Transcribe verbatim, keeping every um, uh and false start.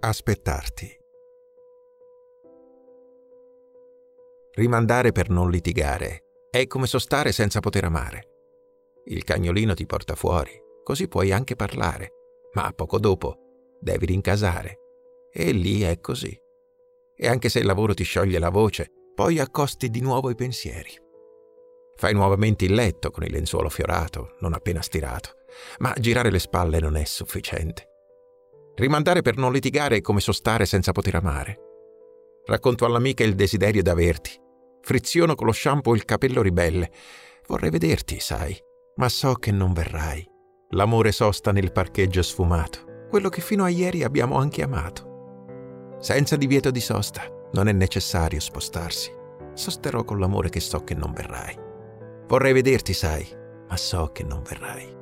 Aspettarti. Rimandare per non litigare è come sostare senza poter amare. Il cagnolino ti porta fuori, così puoi anche parlare, ma poco dopo devi rincasare. E lì è così. E anche se il lavoro ti scioglie la voce, poi accosti di nuovo i pensieri. Fai nuovamente il letto con il lenzuolo fiorato, non appena stirato, ma girare le spalle non è sufficiente. Rimandare per non litigare è come sostare senza poter amare. Racconto all'amica il desiderio d'averti. Friziono con lo shampoo il capello ribelle. Vorrei vederti, sai, ma so che non verrai. L'amore sosta nel parcheggio sfumato, quello che fino a ieri abbiamo anche amato. Senza divieto di sosta, non è necessario spostarsi. Sosterò con l'amore che so che non verrai. Vorrei vederti, sai, ma so che non verrai.